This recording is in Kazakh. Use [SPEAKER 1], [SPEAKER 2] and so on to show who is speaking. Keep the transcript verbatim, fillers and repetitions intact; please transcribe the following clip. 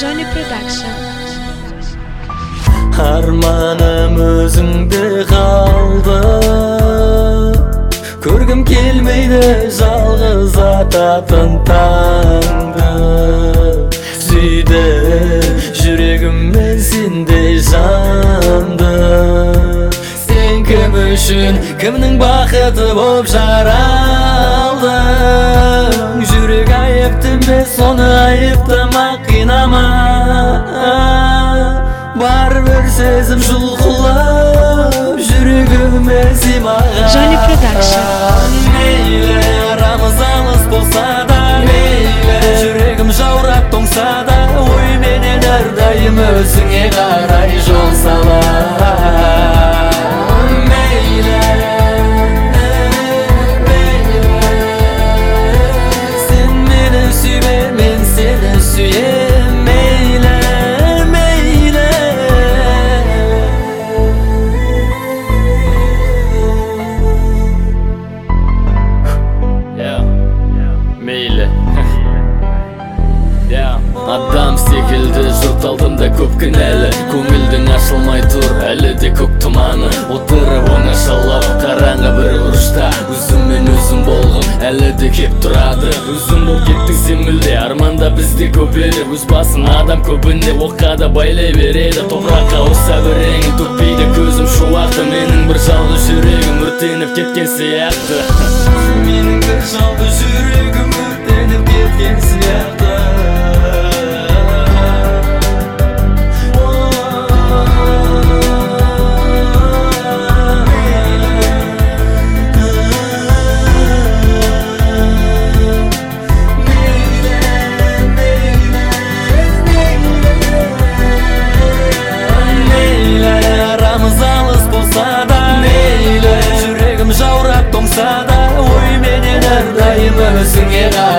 [SPEAKER 1] Johnny Production.
[SPEAKER 2] Armanım özüngde kaldı, körgüm kelmeydi жалгыз atатын tаңды. Sүйde жүрегім мен сендей жанды. Sen kim үшін, кімнің бақыты боп жаралдың? Жүрек айыпты емес, соны айыптамақ қинама. Барбір сезім жұлқылап, жүрегіме сыймаған.
[SPEAKER 1] Johnny Production.
[SPEAKER 2] Мейлі арамыз алыс болса да, мейлі жүрегім жаурап тоңса да, ой менен әрдайым өзіңе қарай жол сала. Мейлі, мейлі сен мені сүйме, мен сені сүйем. Мейлі, мейлі Мейлі Адам секілді жұрт алдымда көп кінәлі, көңілдің ашылмай тұр әлі де көк тұманы. Отырып оңашалап қараңғы бір бұрышта, өзіммен өзім болғым әлі де кеп тұрады. Өзім бол кеттің сен мүлде, арманда бізде көп еді. Өз басын адам көбінде оққа да байлай береді. Топыраққа оса біреңі төкпейді көзім шуақты. Менің бір жалғыз жүрегім өртеніп кеткен сияқты. Менің бір жалғыз жүрегім өртеніп кеткен сияқты. Жаурап тоңса да, ой менен әрдайым өзіңе қарай